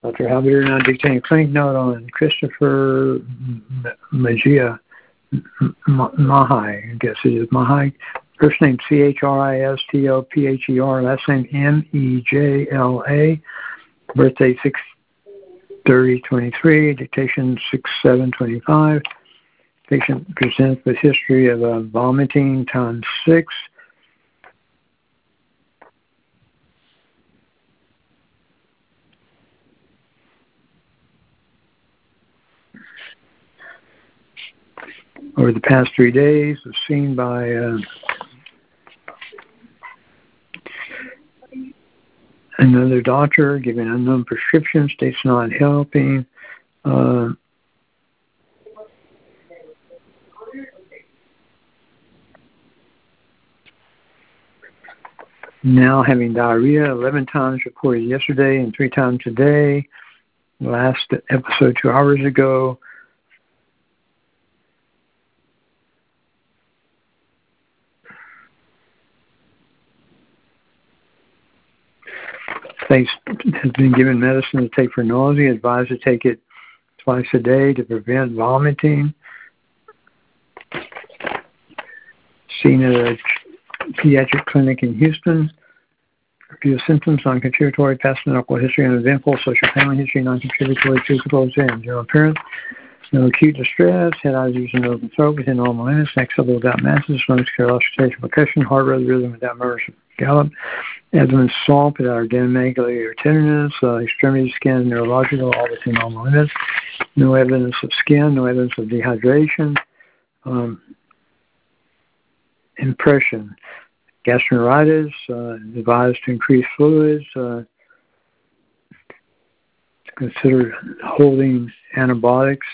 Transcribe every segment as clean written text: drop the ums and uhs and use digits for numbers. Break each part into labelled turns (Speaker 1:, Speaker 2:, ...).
Speaker 1: Dr. Halbiter now dictating clinic note on Christopher Magia Mahai. I guess it is Mahai. First name Christopher, last name Mejla. Birthday 6/30/23. Dictation 6/7/25. Patient presents with history of vomiting times 6. Over the past 3 days, was seen by another doctor, giving unknown prescription, states not helping. Now having diarrhea 11 times reported yesterday and 3 times today. Last episode 2 hours ago. Has been given medicine to take for nausea, advised to take it twice a day to prevent vomiting. Seen at a pediatric clinic in Houston. Review symptoms, non-contributory, past medical history, uneventful, social family history, non-contributory, physical exam, general appearance. No acute distress, head, eyes, ears, and open throat within normal limits, neck level without masses, lungs, care, auscultation, percussion, heart rate, rhythm without murmurs, gallop, abdomen salt without ordinomegaly or tenderness, extremity scan, neurological, all within normal limits, no evidence of skin, no evidence of dehydration, impression, gastroenteritis, advised to increase fluids, consider holding antibiotics.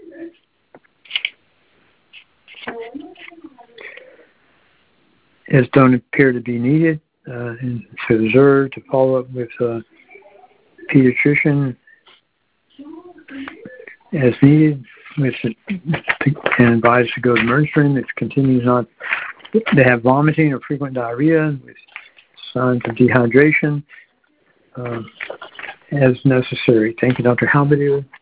Speaker 1: As don't appear to be needed, and to observe, to follow up with a pediatrician as needed, and advised to go to emergency room if it continues not to have vomiting or frequent diarrhea with signs of dehydration as necessary. Thank you, Dr. Halbiter.